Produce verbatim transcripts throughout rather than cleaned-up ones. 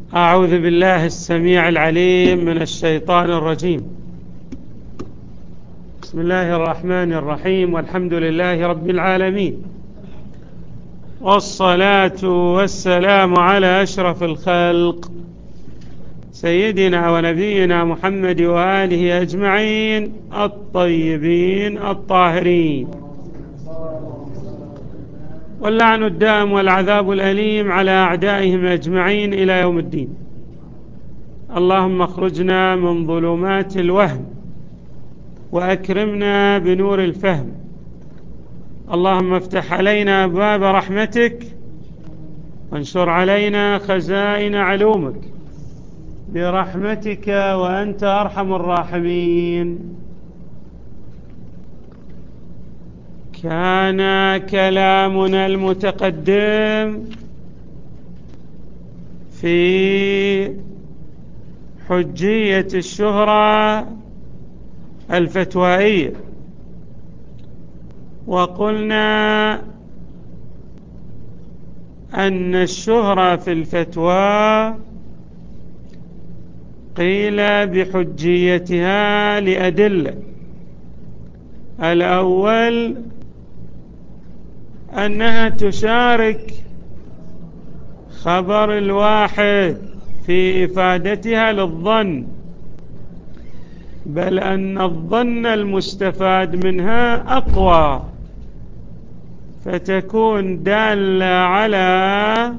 أعوذ بالله السميع العليم من الشيطان الرجيم. بسم الله الرحمن الرحيم، والحمد لله رب العالمين، والصلاة والسلام على أشرف الخلق سيدنا ونبينا محمد وآله أجمعين الطيبين الطاهرين، واللعن الدائم والعذاب الأليم على أعدائهم أجمعين إلى يوم الدين. اللهم اخرجنا من ظلمات الوهم وأكرمنا بنور الفهم. اللهم افتح علينا باب رحمتك وانشر علينا خزائن علومك برحمتك وأنت أرحم الراحمين. كان كلامنا المتقدم في حجية الشهرة الفتوائية، وقلنا أن الشهرة في الفتوى قيل بحجيتها لأدلة. الأول أنها تشارك خبر الواحد في إفادتها للظن، بل أن الظن المستفاد منها أقوى، فتكون دالة على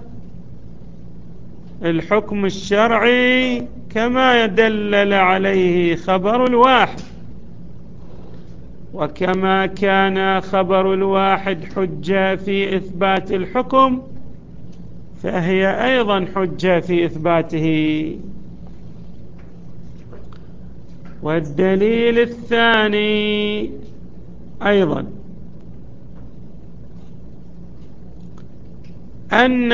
الحكم الشرعي كما يدلل عليه خبر الواحد. وكما كان خبر الواحد حجة في إثبات الحكم، فهي أيضا حجة في إثباته. والدليل الثاني أيضا أن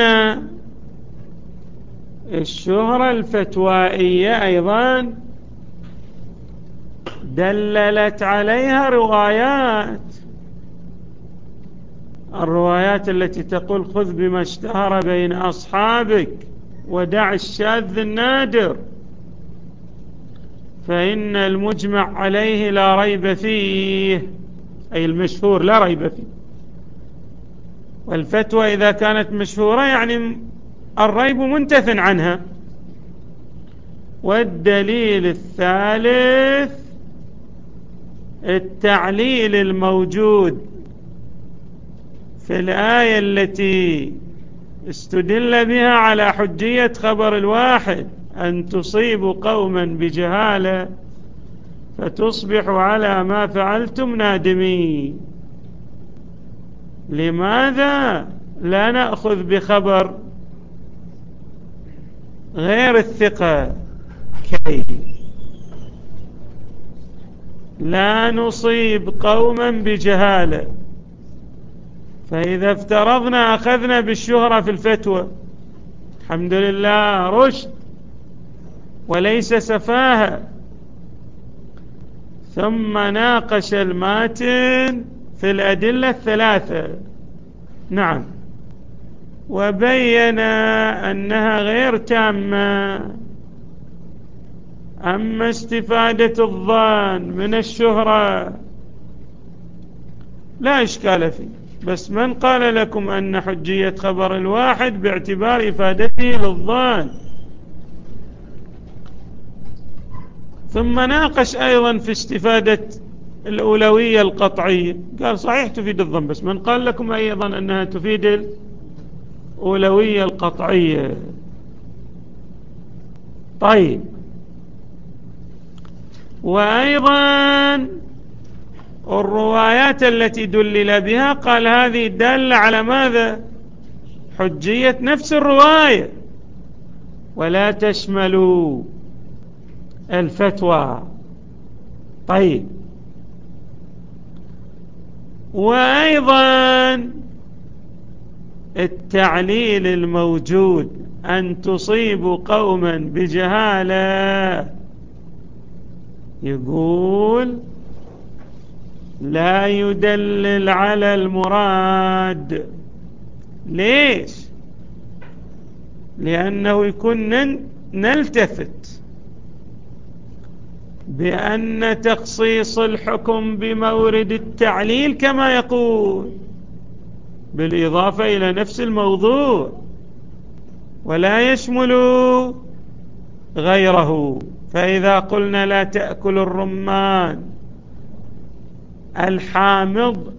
الشهرة الفتوائية أيضا دللت عليها روايات، الروايات التي تقول خذ بما اشتهر بين أصحابك ودع الشاذ النادر، فإن المجمع عليه لا ريب فيه، أي المشهور لا ريب فيه. والفتوى إذا كانت مشهورة يعني الريب منتف عنها. والدليل الثالث التعليل الموجود في الآية التي استدل بها على حجية خبر الواحد، أن تصيبوا قوما بجهالة فتصبحوا على ما فعلتم نادمين. لماذا لا نأخذ بخبر غير الثقة؟ كي لا نصيب قوما بجهالة. فإذا افترضنا أخذنا بالشهرة في الفتوى، الحمد لله رشد وليس سفاهة. ثم ناقش الماتن في الأدلة الثلاثة، نعم، وبين أنها غير تامة. أما استفادة الظن من الشهرة لا إشكال فيه، بس من قال لكم أن حجية خبر الواحد باعتبار إفادته للظن؟ ثم ناقش أيضا في استفادة الأولوية القطعية، قال صحيح تفيد الظن، بس من قال لكم أيضا أنها تفيد الأولوية القطعية؟ طيب، وأيضا الروايات التي دلل بها قال هذه دالة على ماذا؟ حجية نفس الرواية، ولا تشمل الفتوى. طيب، وأيضا التعليل الموجود أن تصيبوا قوما بجهالة، يقول لا يدلل على المراد. ليش؟ لأنه يكون نلتفت بأن تخصيص الحكم بمورد التعليل كما يقول بالإضافة إلى نفس الموضوع ولا يشمل غيره. فإذا قلنا لا تأكل الرمان الحامض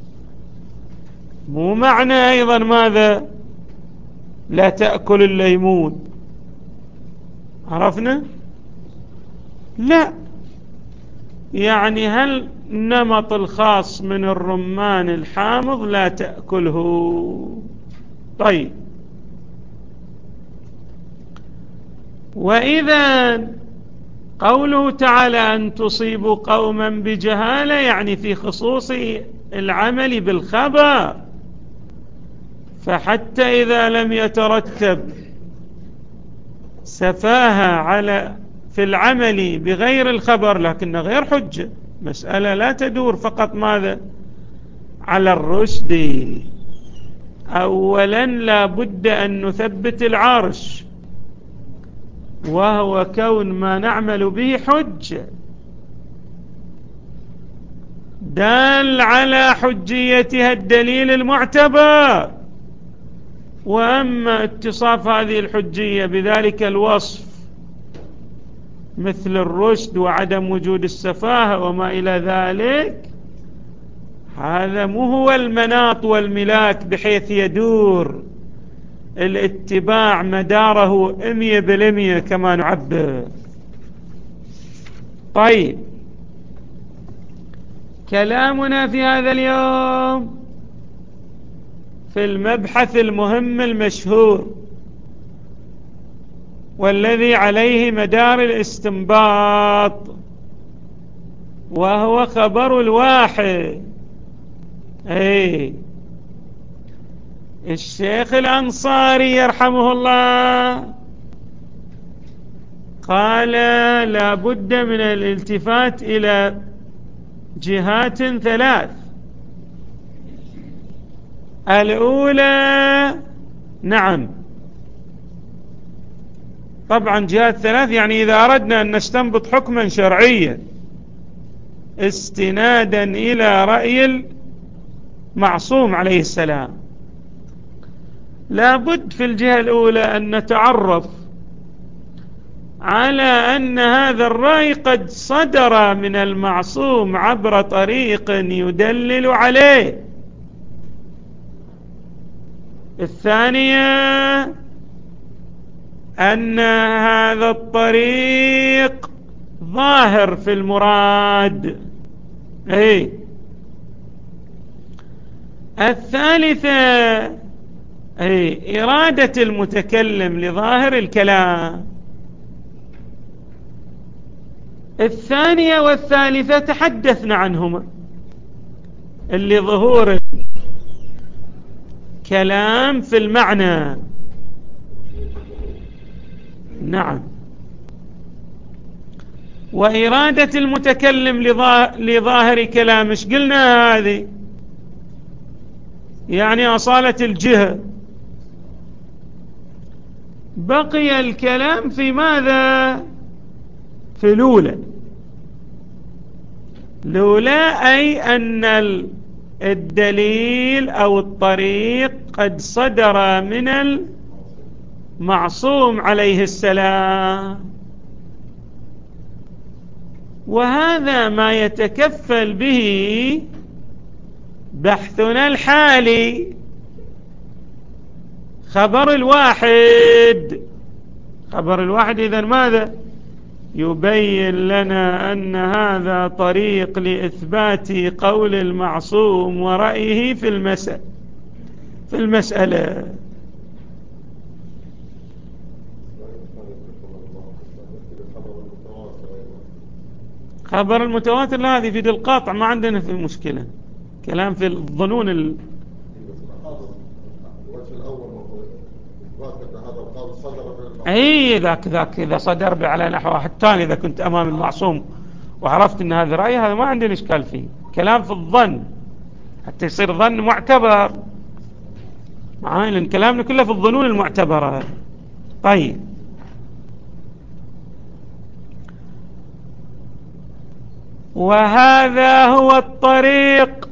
مو معنى أيضا ماذا لا تأكل الليمون، عرفنا؟ لا، يعني هل النمط الخاص من الرمان الحامض لا تأكله. طيب، وإذا قوله تعالى أن تصيبوا قوما بجهالة يعني في خصوص العمل بالخبر، فحتى إذا لم يترتب سفاهة على في العمل بغير الخبر لكن غير حجة، مسألة لا تدور فقط ماذا على الرشد. أولا لا بد أن نثبت العرش، وهو كون ما نعمل به حجة دال على حجيتها الدليل المعتبر. وأما اتصاف هذه الحجية بذلك الوصف مثل الرشد وعدم وجود السفاهة وما إلى ذلك، هذا مو هو المناط والملاك بحيث يدور الاتباع مداره مية بالمية كما نعبر. طيب، كلامنا في هذا اليوم في المبحث المهم المشهور والذي عليه مدار الاستنباط، وهو خبر الواحد. اي الشيخ الأنصاري يرحمه الله قال لا بد من الالتفات إلى جهات ثلاث. الأولى نعم طبعا جهات ثلاث، يعني إذا أردنا أن نستنبط حكما شرعيا استنادا إلى رأي المعصوم عليه السلام، لا بد في الجهة الأولى أن نتعرف على أن هذا الرأي قد صدر من المعصوم عبر طريق يدلل عليه. الثانية أن هذا الطريق ظاهر في المراد. أي الثالثة أي إرادة المتكلم لظاهر الكلام. الثانية والثالثة تحدثنا عنهما، اللي ظهور الكلام في المعنى. نعم، وإرادة المتكلم لظاهر كلام، ايش قلنا هذه؟ يعني أصالة الجهة. بقي الكلام في ماذا؟ في الأولى. الأولى أي أن الدليل أو الطريق قد صدر من المعصوم عليه السلام، وهذا ما يتكفل به بحثنا الحالي، خبر الواحد. خبر الواحد إذن ماذا؟ يبين لنا أن هذا طريق لإثبات قول المعصوم ورأيه في المسألة في المسألة. خبر المتواتر لا، هذه في القاطع ما عندنا في مشكلة، كلام في الظنون ال... اي ذاك ذاك اذا صدر على نحو الثاني، اذا كنت امام المعصوم وعرفت ان هذا رأي، هذا ما عندنا اشكال فيه. كلام في الظن حتى يصير ظن معتبر معاي، لان كلامنا كله في الظنون المعتبرة. طيب، وهذا هو الطريق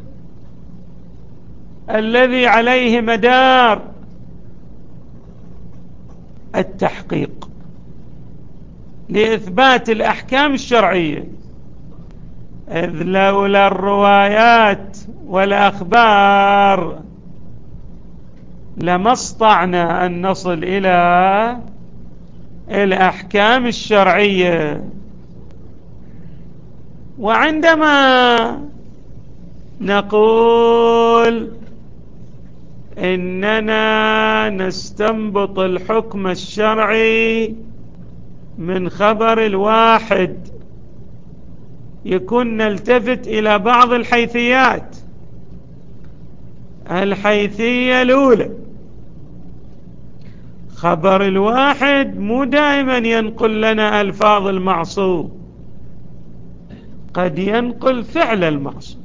الذي عليه مدار التحقيق لإثبات الأحكام الشرعية، إذ لولا الروايات والأخبار لما استطعنا أن نصل إلى الأحكام الشرعية. وعندما نقول إننا نستنبط الحكم الشرعي من خبر الواحد، يكون نلتفت إلى بعض الحيثيات. الحيثية الأولى، خبر الواحد مو دائما ينقل لنا ألفاظ المعصوم، قد ينقل فعل المعصوم،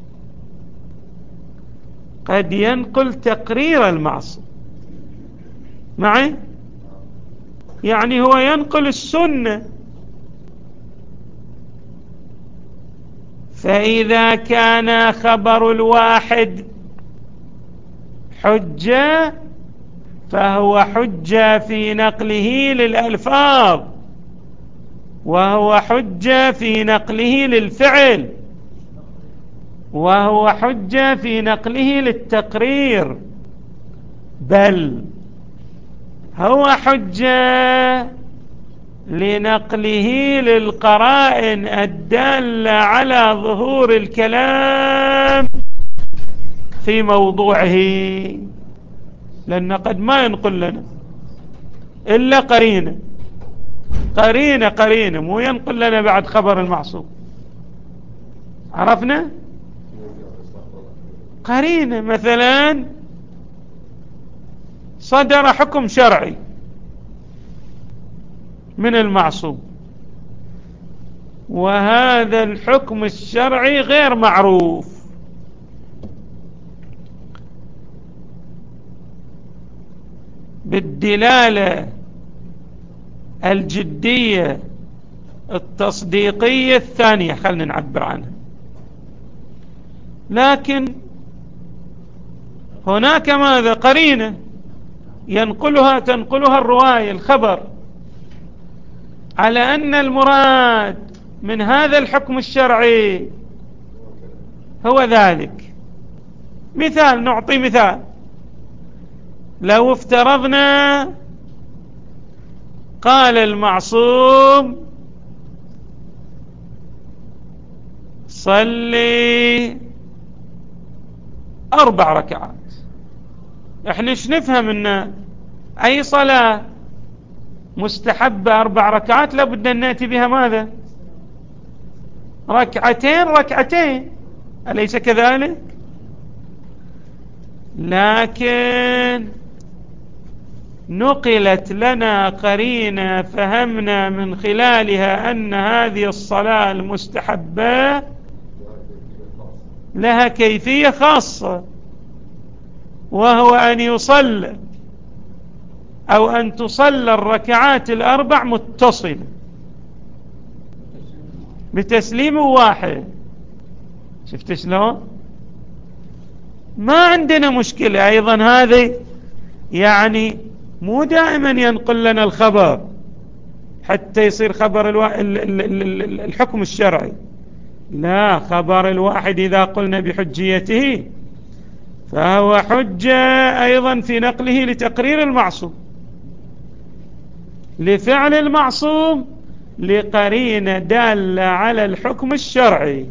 قد ينقل تقرير المعصوم معي، يعني هو ينقل السنة. فإذا كان خبر الواحد حجة فهو حجة في نقله للألفاظ، وهو حجة في نقله للفعل، وهو حجة في نقله للتقرير، بل هو حجة لنقله للقرائن الدالة على ظهور الكلام في موضوعه، لأن قد ما ينقل لنا إلا قرينة قرينة قرينة، مو ينقل لنا بعد خبر المعصوم. عرفنا؟ قرينة، مثلا صدر حكم شرعي من المعصوم، وهذا الحكم الشرعي غير معروف، بالدلالة الجدية التصديقية الثانية، خلنا نعبر عنها. لكن هناك ماذا؟ قرينة ينقلها تنقلها الرواية، الخبر، على أن المراد من هذا الحكم الشرعي هو ذلك. مثال، نعطي مثال. لو افترضنا قال المعصوم صلي أربع ركعات، احنا ايش نفهم؟ ان أي صلاة مستحبة أربع ركعات لابد أن نأتي بها ماذا؟ ركعتين ركعتين، أليس كذلك؟ لكن نقلت لنا قرينة فهمنا من خلالها أن هذه الصلاة المستحبة لها كيفية خاصة، وهو أن يصلى أو أن تصلى الركعات الأربع متصلة بتسليم واحد. شفت شلون؟ ما عندنا مشكلة. أيضا هذه يعني مو دائما ينقل لنا الخبر حتى يصير خبر الوا... الحكم الشرعي، لا، خبر الواحد إذا قلنا بحجيته فهو حجة أيضا في نقله لتقرير المعصوم، لفعل المعصوم، لقرينة دالة على الحكم الشرعي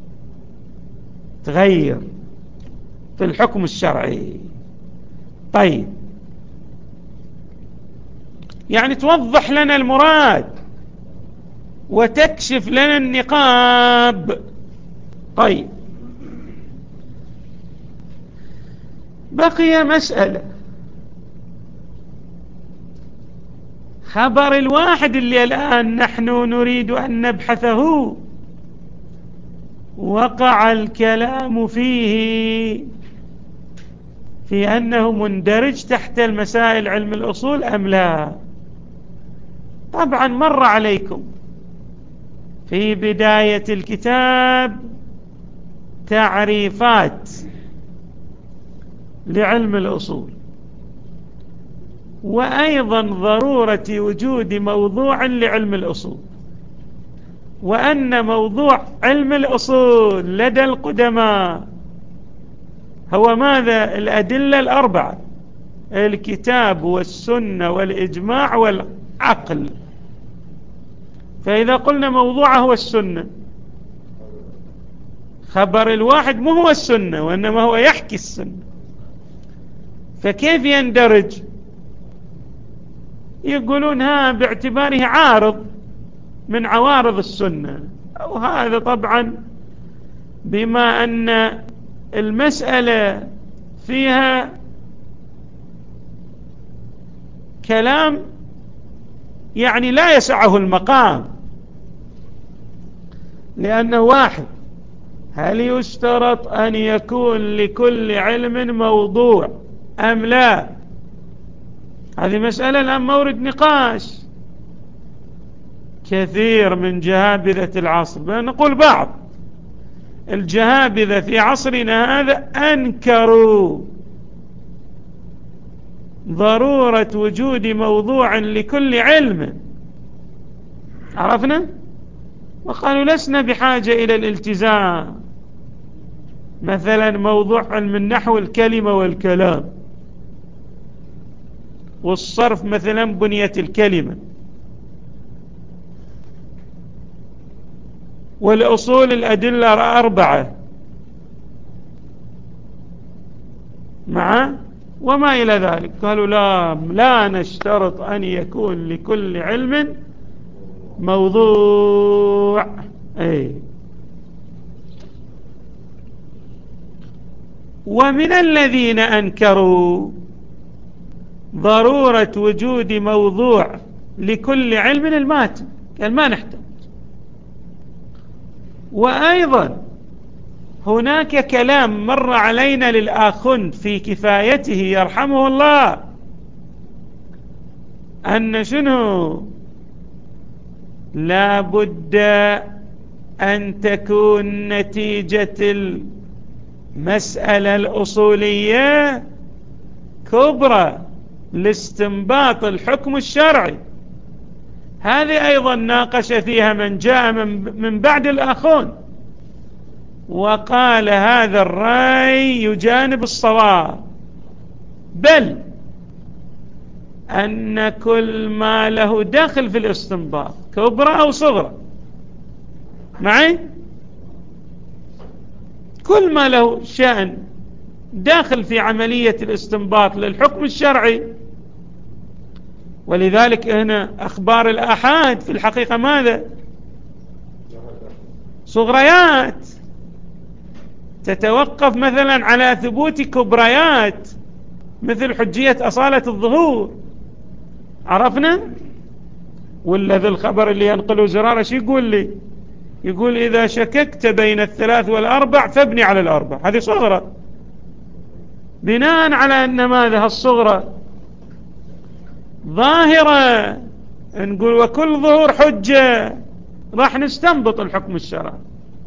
تغير في الحكم الشرعي. طيب، يعني توضح لنا المراد وتكشف لنا النقاب. طيب، بقي مسألة. خبر الواحد اللي الآن نحن نريد أن نبحثه وقع الكلام فيه في أنه مندرج تحت المسائل علم الأصول أم لا؟ طبعا مر عليكم في بداية الكتاب تعريفات لعلم الأصول، وأيضا ضرورة وجود موضوع لعلم الأصول، وأن موضوع علم الأصول لدى القدماء هو ماذا؟ الأدلة الأربعة: الكتاب والسنة والإجماع والعقل. فإذا قلنا موضوعه هو السنة، خبر الواحد مو هو السنة وإنما هو يحكي السنة، فكيف يندرج؟ يقولون ها باعتباره عارض من عوارض السنة، أو هذا طبعا بما أن المسألة فيها كلام يعني لا يسعه المقام، لأنه واحد: هل يشترط أن يكون لكل علم موضوع أم لا؟ هذه مسألة الآن مورد نقاش. كثير من جهابذة العصر، نقول بعض الجهابذة في عصرنا هذا، أنكروا ضرورة وجود موضوع لكل علم، عرفنا؟ وقالوا لسنا بحاجة إلى الالتزام. مثلا موضوع علم النحو الكلمة والكلام، والصرف مثلا بنية الكلمة، والأصول الأدلة أربعة مع وما إلى ذلك. قالوا لا لا نشترط أن يكون لكل علم موضوع. أي ومن الذين أنكروا ضرورة وجود موضوع لكل علم الماتن، قال ما نحتاج. وأيضا هناك كلام مر علينا للآخند في كفايته يرحمه الله، أن شنو؟ لا بد أن تكون نتيجة المسألة الأصولية كبرى لاستنباط الحكم الشرعي. هذه أيضا ناقش فيها من جاء من بعد الآخون، وقال هذا الرأي يجانب الصواب، بل أن كل ما له دخل في الاستنباط كبرى أو صغرى، معي؟ كل ما له شأن داخل في عملية الاستنباط للحكم الشرعي. ولذلك هنا أخبار الآحاد في الحقيقة ماذا؟ صغريات تتوقف مثلا على ثبوت كبريات مثل حجية أصالة الظهور، عرفنا؟ ولا ذي الخبر اللي ينقله زرارة شو يقول لي؟ يقول إذا شككت بين الثلاث والأربع فابني على الأربع. هذه صغرى، بناء على أن ماذا الصغرى ظاهرة، نقول وكل ظهور حجة، راح نستنبط الحكم الشرعي.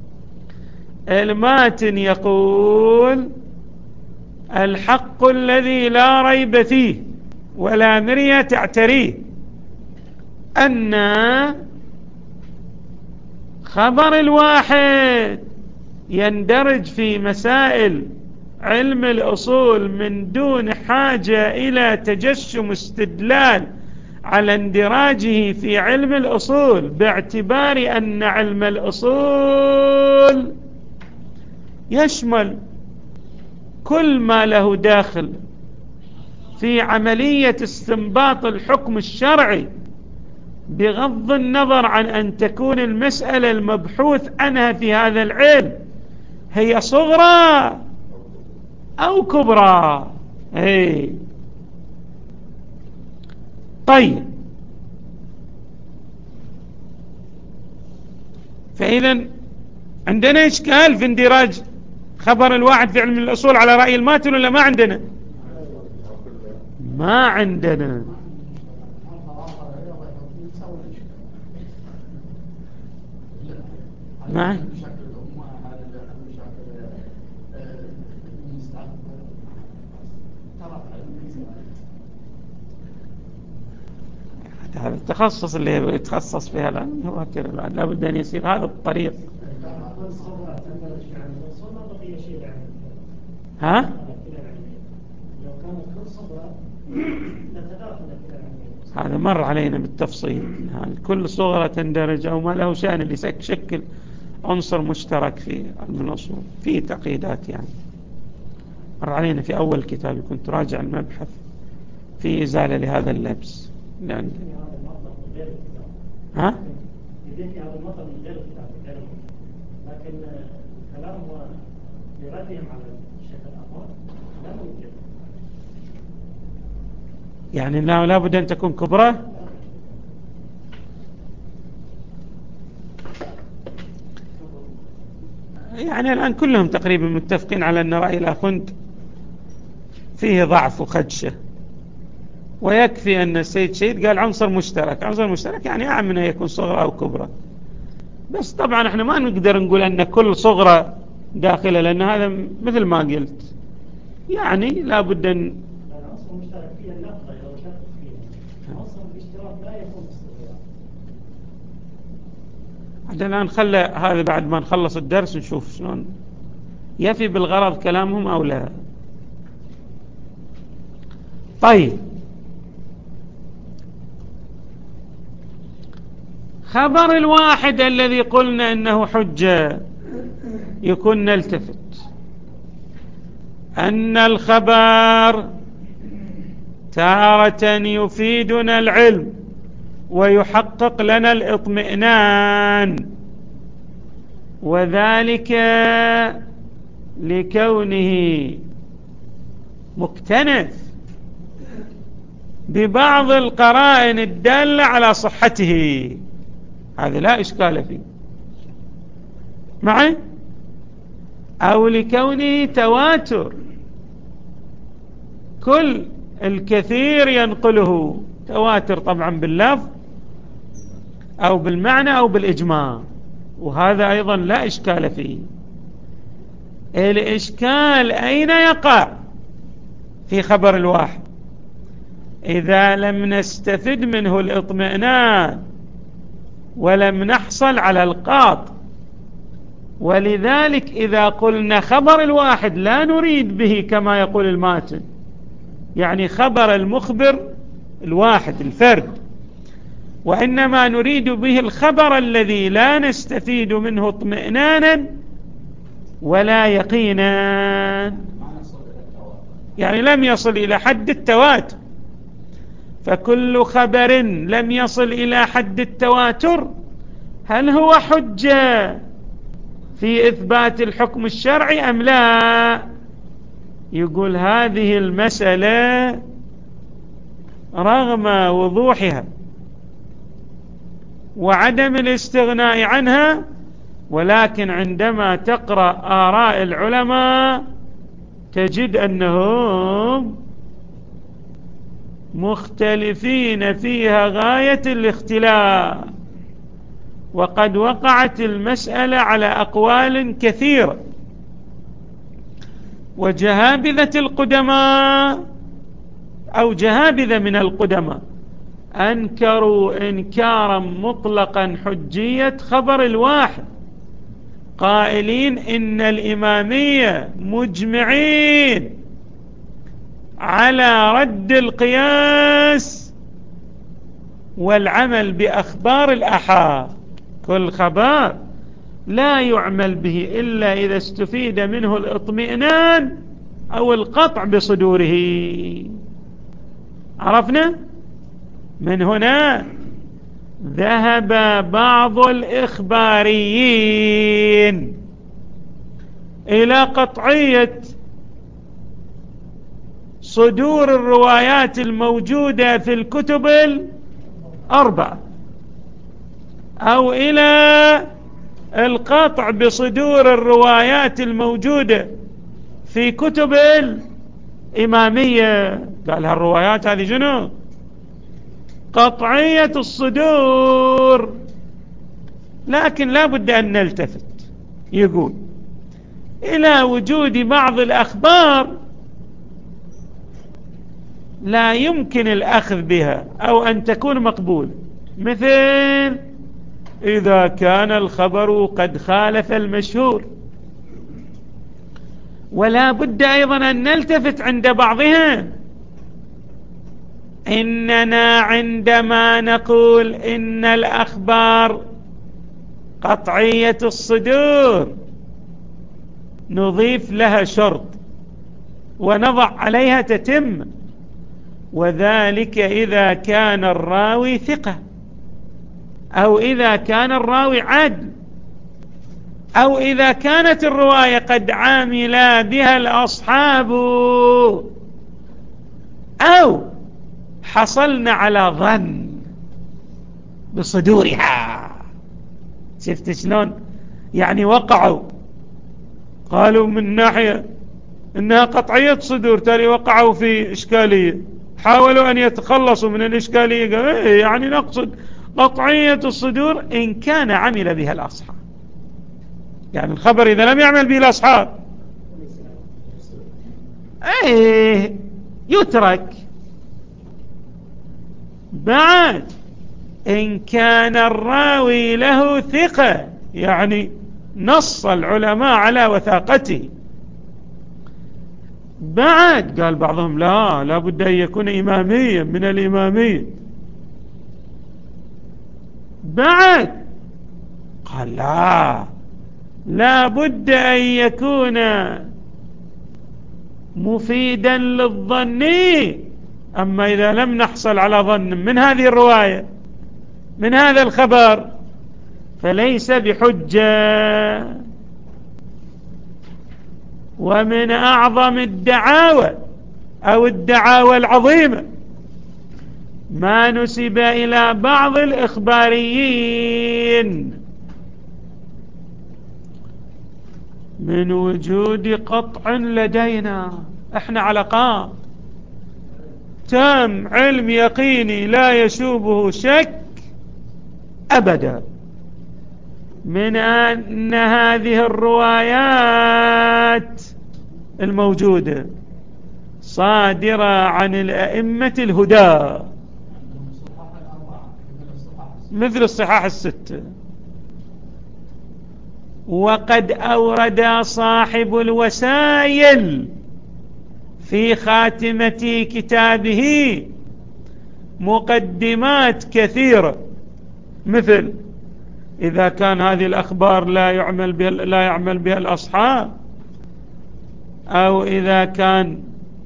الماتن يقول الحق الذي لا ريب فيه ولا مرية تعتريه أن خبر الواحد يندرج في مسائل علم الأصول من دون حاجة إلى تجشم استدلال على اندراجه في علم الأصول، باعتبار أن علم الأصول يشمل كل ما له داخل في عملية استنباط الحكم الشرعي، بغض النظر عن أن تكون المسألة المبحوث عنها في هذا العلم هي صغرى أو كبرى. هي. طيب، فإذا عندنا إشكال في اندراج خبر الواحد في علم الأصول على رأي الماتن ولا ما عندنا؟ ما عندنا. معي هذا التخصص اللي يتخصص فيها الآن هو كذا، بعد لابد أن يصير هذا الطريق. ها؟ هذا مر علينا بالتفصيل، كل صغرة تندرج أو ما له شأن اللي يشكل عنصر مشترك في علم الأصول في تقييدات، يعني مر علينا في أول كتاب كنت راجع المبحث في إزالة لهذا اللبس لأن ها؟ لكن الكلام هو يردهم على الشيخ الأخوان لا يوجد، يعني لا لابد أن تكون كبرى. يعني الآن كلهم تقريبا متفقين على أن رأي الأخوند فيه ضعف وخدشة، ويكفي أن السيد شهيد قال عنصر مشترك. عنصر مشترك يعني أعم من أن يكون صغرى أو كبرى، بس طبعا احنا ما نقدر نقول أن كل صغرى داخلة، لأن هذا مثل ما قلت يعني لابد أن عنصر مشترك فيه اللفظة لو شرط فيه عنصر الاشتراك لا يكون استغراق. عاد الآن خلى هذا بعد ما نخلص الدرس نشوف شلون يفي بالغرض كلامهم أو لا. طيب، خبر الواحد الذي قلنا إنه حجة يكون نلتفت أن الخبر تارة يفيدنا العلم ويحقق لنا الاطمئنان، وذلك لكونه مكتنف ببعض القرائن الدالة على صحته، هذا لا إشكال فيه معي، أو لكونه تواتر، كل الكثير ينقله تواتر طبعا باللفظ أو بالمعنى أو بالإجماع، وهذا أيضا لا إشكال فيه. الإشكال أين يقع؟ في خبر الواحد إذا لم نستفد منه الاطمئنان ولم نحصل على القاط. ولذلك إذا قلنا خبر الواحد لا نريد به كما يقول الماتن، يعني خبر المخبر الواحد الفرد، وإنما نريد به الخبر الذي لا نستفيد منه اطمئنانا ولا يقينا، يعني لم يصل إلى حد التواتر. فكل خبر لم يصل إلى حد التواتر هل هو حجة في إثبات الحكم الشرعي أم لا؟ يقول هذه المسألة رغم وضوحها وعدم الاستغناء عنها، ولكن عندما تقرأ آراء العلماء تجد أنهم مختلفين فيها غاية الاختلاف، وقد وقعت المسألة على أقوال كثيرة. وجهابذة القدماء أو جهابذة من القدماء أنكروا إنكارا مطلقا حجية خبر الواحد، قائلين إن الإمامية مجمعين على رد القياس والعمل بأخبار الآحاد، كل خبر لا يعمل به إلا إذا استفيد منه الاطمئنان أو القطع بصدوره. عرفنا؟ من هنا ذهب بعض الإخباريين إلى قطعية صدور الروايات الموجودة في الكتب الأربعة، أو إلى القطع بصدور الروايات الموجودة في كتب الإمامية. قال هالروايات هذه شنو؟ قطعية الصدور. لكن لا بد أن نلتفت يقول إلى وجود بعض الأخبار لا يمكن الأخذ بها أو أن تكون مقبول، مثل إذا كان الخبر قد خالف المشهور. ولا بد أيضا أن نلتفت عند بعضها، إننا عندما نقول إن الأخبار قطعية الصدور نضيف لها شرط ونضع عليها تتم، وذلك إذا كان الراوي ثقة، أو إذا كان الراوي عدل، أو إذا كانت الرواية قد عامل بها الأصحاب، أو حصلنا على ظن بصدورها. شفت شلون؟ يعني وقعوا قالوا من ناحية إنها قطعية صدور، تالي وقعوا في إشكالية، حاولوا أن يتخلصوا من الإشكالية، قالوا إيه يعني نقصد قطعية الصدور إن كان عمل بها الأصحاب. يعني الخبر إذا لم يعمل به الأصحاب ايه يترك. بعد إن كان الراوي له ثقة، يعني نص العلماء على وثاقته. بعد قال بعضهم لا لا بد أن يكون إماميا من الإمامية. بعد قال لا لا بد أن يكون مفيدا للظن. أما إذا لم نحصل على ظن من هذه الرواية من هذا الخبر فليس بحجة. ومن أعظم الدعاوى أو الدعاوى العظيمة ما نسب إلى بعض الإخباريين من وجود قطع لدينا، احنا علاقات تام علم يقيني لا يشوبه شك أبدا من أن هذه الروايات الموجودة صادرة عن الأئمة الهدى مثل الصحاح الستة. وقد أورد صاحب الوسائل في خاتمة كتابه مقدمات كثيرة، مثل إذا كان هذه الأخبار لا يعمل بها لا يعمل بها الأصحاب، أو إذا كان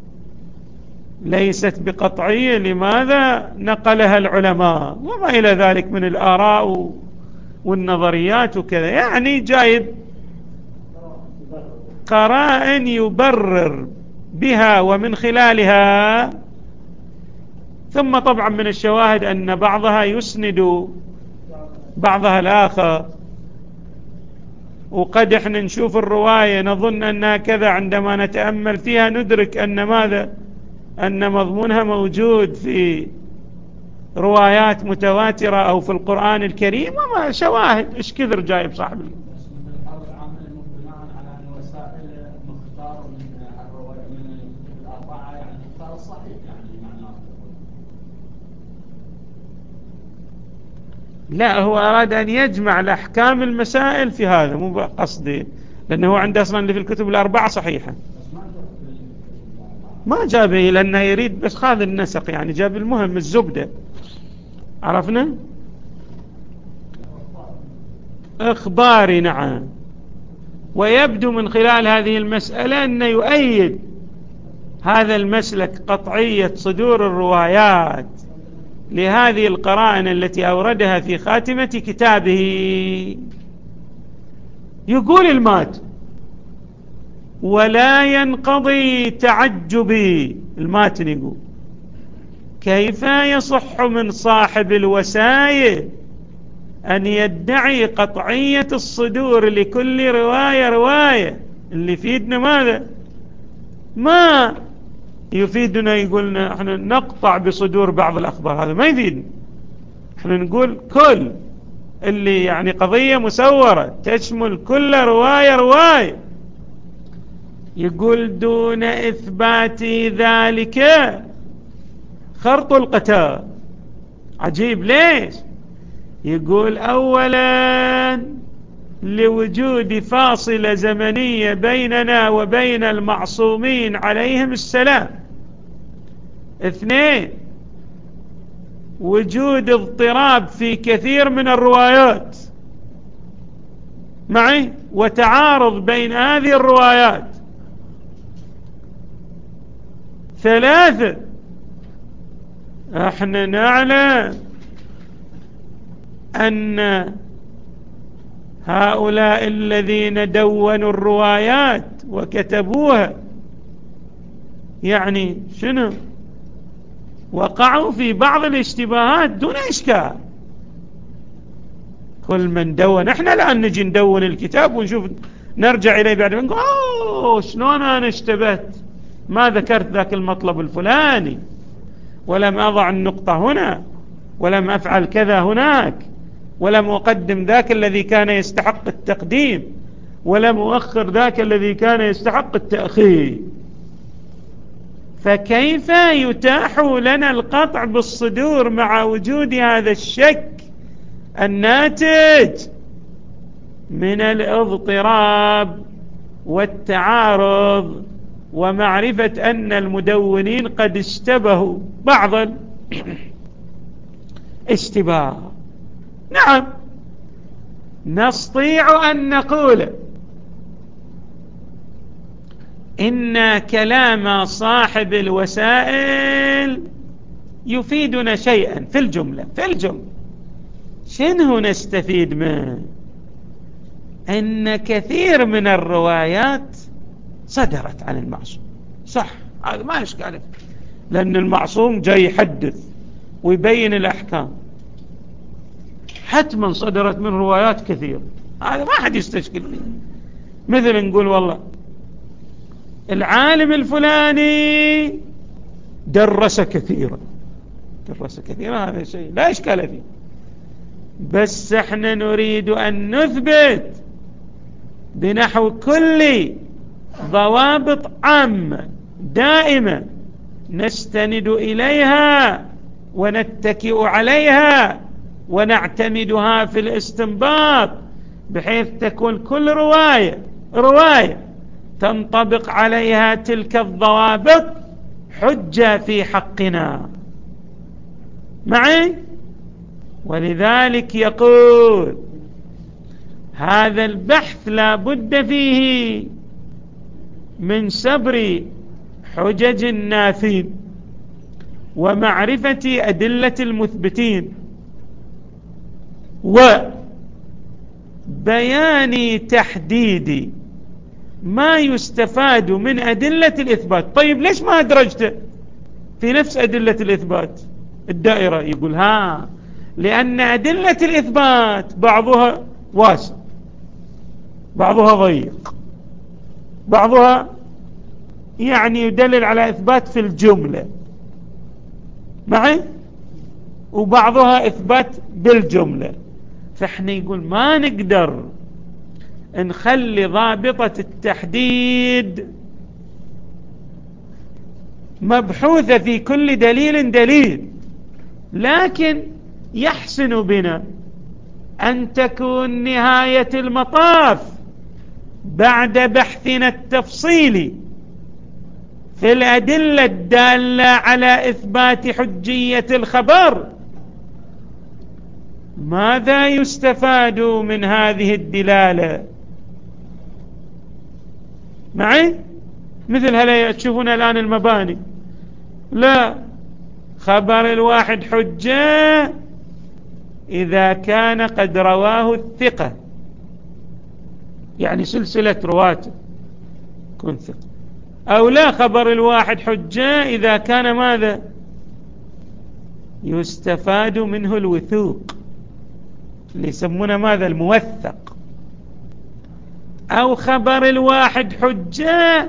ليست بقطعية لماذا نقلها العلماء، وما إلى ذلك من الآراء والنظريات وكذا. يعني جايب قرائن يبرر بها ومن خلالها. ثم طبعا من الشواهد أن بعضها يسند بعضها الآخر، وقد احنا نشوف الرواية نظن أنها كذا، عندما نتأمل فيها ندرك أن ماذا أن مضمونها موجود في روايات متواترة أو في القرآن الكريم. وما شواهد إيش كثر جايب صاحب لا هو أراد أن يجمع الأحكام المسائل في هذا، مو قصدي، لأنه هو عنده أصلا اللي في الكتب الأربعة صحيحة ما جابه لأنه يريد بس خاذ النسق، يعني جاب المهم الزبدة. عرفنا إخباري نعم. ويبدو من خلال هذه المسألة أنه يؤيد هذا المسلك قطعية صدور الروايات لهذه القرائن التي أوردها في خاتمة كتابه. يقول المات ولا ينقضي تعجبي. الماتن يقول كيف يصح من صاحب الوسائل أن يدعي قطعية الصدور لكل رواية رواية؟ اللي يفيدنا ماذا؟ ما يفيدنا يقولنا احنا نقطع بصدور بعض الأخبار، هذا ما يفيدنا. احنا نقول كل اللي يعني قضية مسورة تشمل كل رواية رواية، يقول دون إثبات ذلك خرط القتال. عجيب ليش؟ يقول أولا لوجود فاصلة زمنية بيننا وبين المعصومين عليهم السلام. اثنين، وجود اضطراب في كثير من الروايات معي وتعارض بين هذه الروايات. ثلاثة، احنا نعلم أن هؤلاء الذين دونوا الروايات وكتبوها يعني شنو؟ وقعوا في بعض الاشتباهات دون إشكال. كل من دون، احنا الآن نجي ندون الكتاب ونشوف نرجع إليه بعد نقول اوه شلون أنا اشتبهت، ما ذكرت ذاك المطلب الفلاني، ولم أضع النقطة هنا، ولم أفعل كذا هناك، ولم أقدم ذاك الذي كان يستحق التقديم، ولم أؤخر ذاك الذي كان يستحق التأخير. فكيف يتاح لنا القطع بالصدور مع وجود هذا الشك الناتج من الاضطراب والتعارض ومعرفة أن المدونين قد اشتبهوا بعض الاشتباه؟ نعم، نستطيع أن نقول إن كلام صاحب الوسائل يفيدنا شيئا في الجملة. في الجملة شنو نستفيد منه؟ أن كثير من الروايات صدرت عن المعصوم. صح، هذا ما إشكال، لأن المعصوم جاي يحدث ويبين الأحكام، حتما صدرت من روايات كثيرة، هذا ما حد يستشكل فيه. مثل نقول والله العالم الفلاني درس كثيرا، درس كثيرا، هذا شيء لا إشكال فيه، بس احنا نريد أن نثبت بنحو كل ضوابط عامة دائمة نستند إليها ونتكئ عليها ونعتمدها في الاستنباط، بحيث تكون كل رواية رواية تنطبق عليها تلك الضوابط حجة في حقنا معي. ولذلك يقول هذا البحث لا بد فيه من سبر حجج النافين ومعرفة أدلة المثبتين وبيان تحديد ما يستفاد من أدلة الإثبات. طيب ليش ما أدرجته في نفس أدلة الإثبات الدائرة؟ يقول ها لأن أدلة الإثبات بعضها واسع، بعضها ضيق، بعضها يعني يدلل على إثبات في الجملة معي، وبعضها إثبات بالجملة. فإحنا يقول ما نقدر نخلي ضابطة التحديد مبحوثة في كل دليل دليل، لكن يحسن بنا أن تكون نهاية المطاف بعد بحثنا التفصيلي في الأدلة الدالة على إثبات حجية الخبر ماذا يستفاد من هذه الدلالة معي. مثل هلا تشوفون الآن المباني، لا، خبر الواحد حجة إذا كان قد رواه الثقة، يعني سلسلة رواته كن ثقة، أو لا، خبر الواحد حجة إذا كان ماذا يستفاد منه الوثوق اللي يسمونه ماذا الموثق، أو خبر الواحد حجة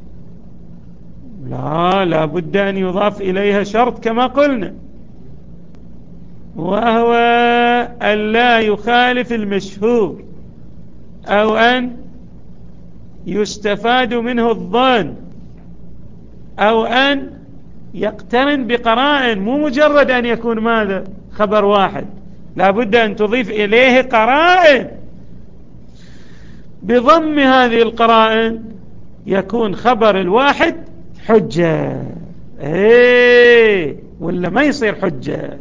لا لا بد أن يضاف إليها شرط كما قلنا، وهو أن لا يخالف المشهور أو أن يستفاد منه الظن أو أن يقترن بقرائن، مو مجرد أن يكون ماذا خبر واحد، لا بد أن تضيف إليه قرائن. بضم هذه القرائن يكون خبر الواحد حجة، ايه ولا ما يصير حجة.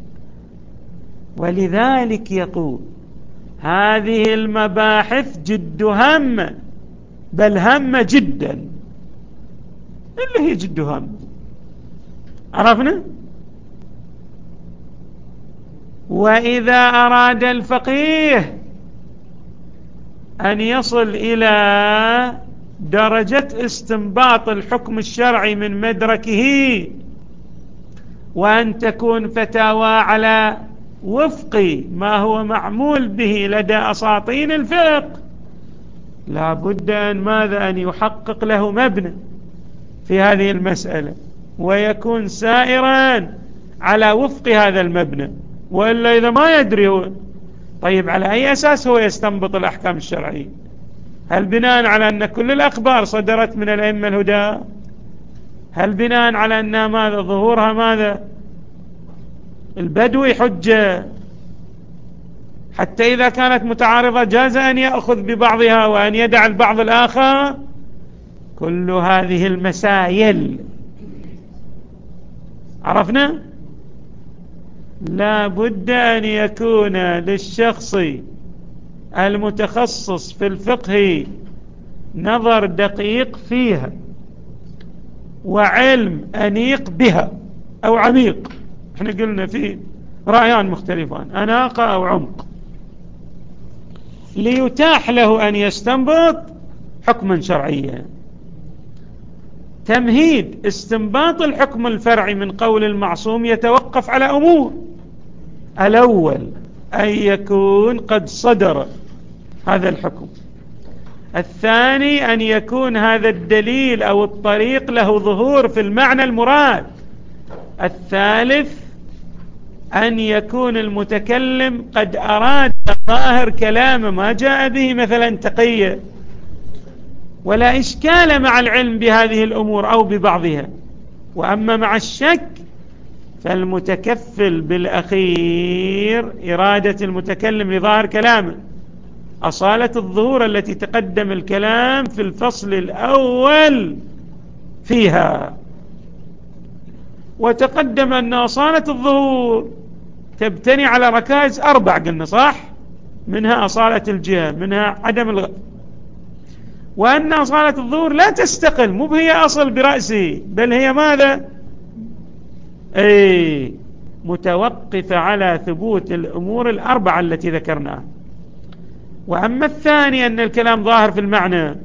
ولذلك يقول هذه المباحث جد هامة، بل هامة جدا. اللي هي جد هامة عرفنا. وإذا أراد الفقيه أن يصل إلى درجة استنباط الحكم الشرعي من مدركه، وأن تكون فتاوى على وفق ما هو معمول به لدى أساطين الفقه، لا بد أن ماذا أن يحقق له مبنى في هذه المسألة، ويكون سائرا على وفق هذا المبنى. وإلا إذا ما يدري هو، طيب على أي أساس هو يستنبط الأحكام الشرعية؟ هل بناء على أن كل الأخبار صدرت من الأئمة الهدى؟ هل بناء على أن ماذا ظهورها ماذا البدوي حجة؟ حتى إذا كانت متعارضة جاز أن يأخذ ببعضها وأن يدع البعض الآخر. كل هذه المسائل عرفنا لا بد أن يكون للشخص المتخصص في الفقه نظر دقيق فيها، وعلم أنيق بها أو عميق. احنا قلنا فيه رأيان مختلفان، أناقة أو عمق، ليتاح له أن يستنبط حكما شرعيا. تمهيد استنباط الحكم الفرعي من قول المعصوم يتوقف على أمور: الأول أن يكون قد صدر هذا الحكم، الثاني أن يكون هذا الدليل أو الطريق له ظهور في المعنى المراد، الثالث أن يكون المتكلم قد أراد ظاهر كلامه ما جاء به مثلا تقية، ولا إشكال مع العلم بهذه الأمور أو ببعضها. وأما مع الشك فالمتكفل بالأخير إرادة المتكلم لظاهر كلامه، أصالة الظهور التي تقدم الكلام في الفصل الأول فيها. وتقدم أن أصالة الظهور تبتني على ركائز أربع قلنا صح، منها أصالة الجهة، منها عدم الغ... وأن أصالة الظهور لا تستقل، مو هي أصل برأسه، بل هي ماذا أي متوقفة على ثبوت الأمور الأربعة التي ذكرناها. وأما الثاني أن الكلام ظاهر في المعنى،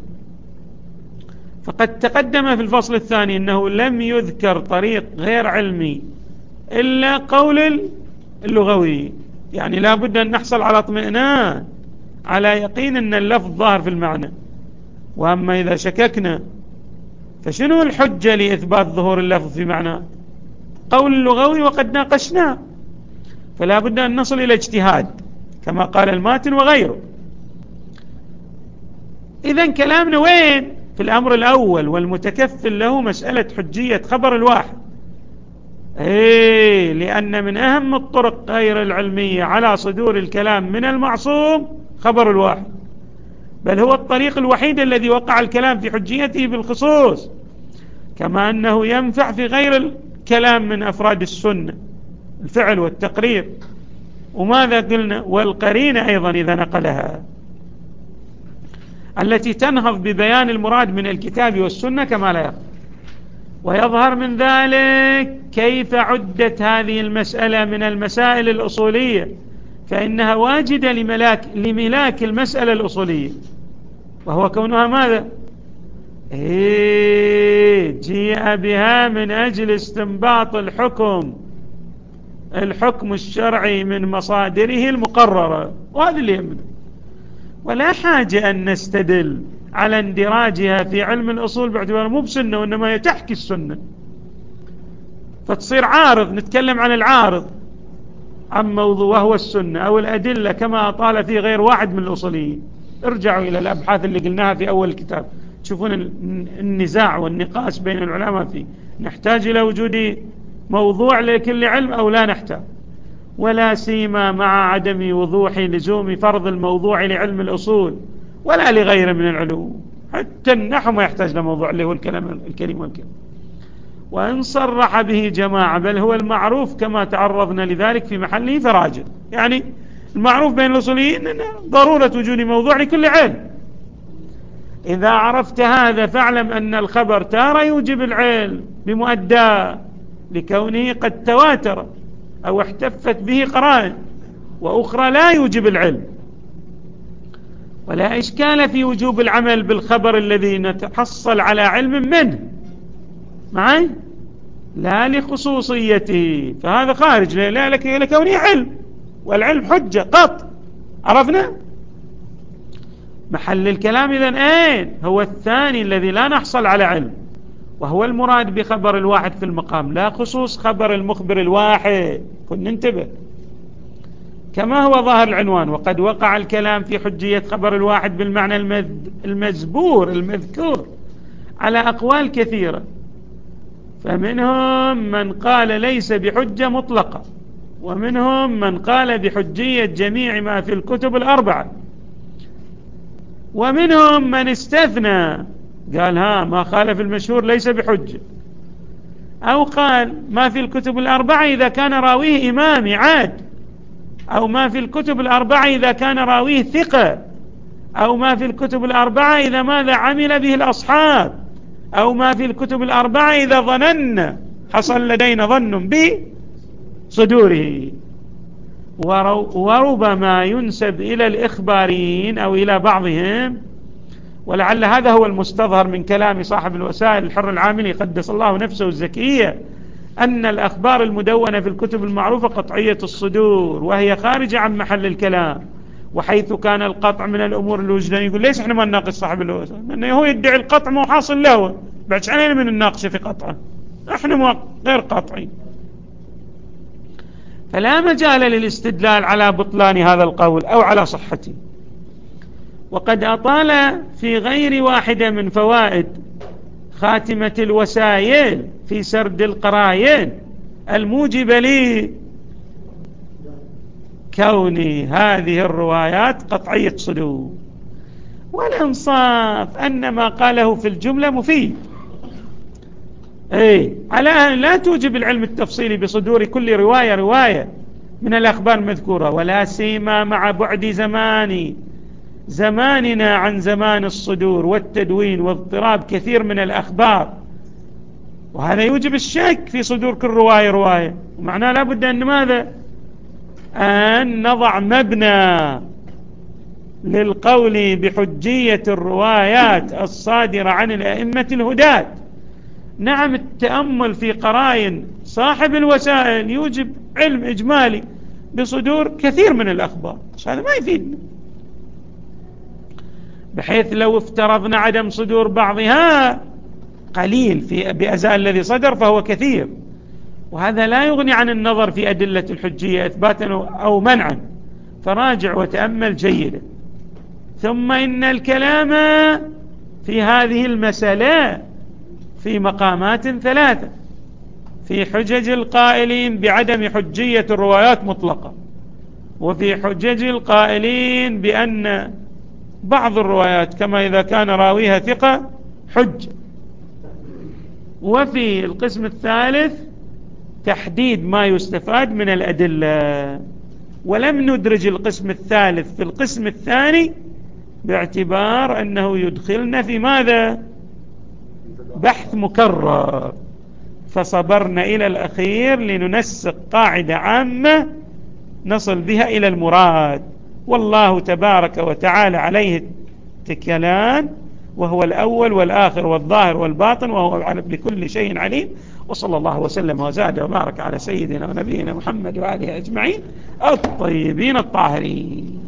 فقد تقدم في الفصل الثاني أنه لم يذكر طريق غير علمي إلا قول اللغوي، يعني لا بد أن نحصل على اطمئنان على يقين أن اللفظ ظاهر في المعنى. وأما إذا شككنا فشنو الحجة لإثبات ظهور اللفظ في معنى؟ قول اللغوي وقد ناقشناه، فلا بد أن نصل إلى اجتهاد كما قال الماتن وغيره. إذن كلامنا وين؟ في الأمر الأول، والمتكفل له مسألة حجية خبر الواحد. إيه لأن من أهم الطرق غير العلمية على صدور الكلام من المعصوم خبر الواحد، بل هو الطريق الوحيد الذي وقع الكلام في حجيته بالخصوص، كما أنه ينفع في غير الكلام من أفراد السنة، الفعل والتقرير. وماذا قلنا؟ والقرينة أيضا إذا نقلها التي تنهض ببيان المراد من الكتاب والسنة كما لا يخفى. ويظهر من ذلك كيف عدت هذه المسألة من المسائل الأصولية، فإنها واجدة لملاك, لملاك المسألة الأصولية، وهو كونها ماذا؟ إيه جيء بها من أجل استنباط الحكم الحكم الشرعي من مصادره المقررة، وهذا اللي يهمنا. ولا حاجة أن نستدل على اندراجها في علم الأصول باعتبار مو بسنة، وإنما هي تحكي السنة، فتصير عارض، نتكلم عن العارض. عن موضوع وهو السنة أو الأدلة كما أطال فيه غير واحد من الأصوليين. ارجعوا إلى الأبحاث اللي قلناها في أول الكتاب، تشوفون النزاع والنقاش بين العلماء فيه. نحتاج إلى وجود موضوع لكل علم أو لا نحتاج، ولا سيما مع عدم وضوح لزوم فرض الموضوع لعلم الأصول ولا لغيره من العلوم. حتى النحو ما يحتاج لموضوع اللي هو الكلام الكريم والكلام. وإن صرح به جماعة بل هو المعروف كما تعرضنا لذلك في محله فراجع. يعني المعروف بين الأصوليين ضرورة وجود موضوع لكل علم. إذا عرفت هذا فاعلم أن الخبر تارة يوجب العلم بمؤدى لكونه قد تواتر أو احتفت به قرائن، وأخرى لا يوجب العلم. ولا إشكال في وجوب العمل بالخبر الذي نتحصل على علم منه معي لا لخصوصيته، فهذا خارج لا لكونه علم، والعلم حجة قط. عرفنا محل الكلام إذن أين هو الثاني الذي لا نحصل على علم، وهو المراد بخبر الواحد في المقام لا خصوص خبر المخبر الواحد. كن ننتبه كما هو ظاهر العنوان. وقد وقع الكلام في حجية خبر الواحد بالمعنى المزبور المذكور على أقوال كثيرة، فمنهم من قال ليس بحجة مطلقة، ومنهم من قال بحجية جميع ما في الكتب الأربعة، ومنهم من استثنى قال ها ما خالف المشهور ليس بحجة، أو قال ما في الكتب الأربعة إذا كان راويه إمام عاد، أو ما في الكتب الأربعة إذا كان راويه ثقة، أو ما في الكتب الأربعة إذا ماذا عمل به الأصحاب، أو ما في الكتب الأربعة إذا ظننا حصل لدينا ظن بصدوره. وربما ينسب إلى الإخباريين أو إلى بعضهم، ولعل هذا هو المستظهر من كلام صاحب الوسائل الحر العاملي قدس الله نفسه الزكية، أن الأخبار المدونة في الكتب المعروفة قطعية الصدور، وهي خارجة عن محل الكلام. وحيث كان القطع من الأمور الوجدانية، يقول ليش احنا ما نناقش صاحب الوسائل؟ لأنه هو يدعي القطع مو حاصل له، بعد علينا من الناقشة في قطعه، احنا غير قاطعين. فلا مجال للاستدلال على بطلان هذا القول أو على صحته. وقد أطال في غير واحدة من فوائد خاتمة الوسائل في سرد القراين الموجبة لي كون هذه الروايات قطعية صدور. والإنصاف أن ما قاله في الجملة مفيد، أي على أن لا توجب العلم التفصيلي بصدور كل رواية رواية من الأخبار المذكورة، ولا سيما مع بعد زماني زماننا عن زمان الصدور والتدوين واضطراب كثير من الأخبار، وهذا يوجب الشك في صدور كل رواية رواية. ومعناه لابد أن ماذا أن نضع مبنى للقول بحجية الروايات الصادرة عن الأئمة الهداة. نعم التأمل في قرائن صاحب الوسائل يوجب علم إجمالي بصدور كثير من الأخبار، هذا ما يفيدنا، بحيث لو افترضنا عدم صدور بعضها قليل في بأزاء الذي صدر فهو كثير، وهذا لا يغني عن النظر في أدلة الحجية إثباتا أو منعا. فراجع وتأمل جيدا. ثم إن الكلام في هذه المسألة في مقامات ثلاثة: في حجج القائلين بعدم حجية الروايات مطلقة، وفي حجج القائلين بأن بعض الروايات كما إذا كان راويها ثقة حج، وفي القسم الثالث تحديد ما يستفاد من الأدلة. ولم ندرج القسم الثالث في القسم الثاني باعتبار أنه يدخلنا في ماذا؟ بحث مكرر، فصبرنا إلى الأخير لننسق قاعدة عامة نصل بها إلى المراد. والله تبارك وتعالى عليه التكلان، وهو الأول والآخر والظاهر والباطن، وهو بكل شيء عليم. وصلى الله وسلم وزاد وبارك على سيدنا ونبينا محمد وآله أجمعين الطيبين الطاهرين.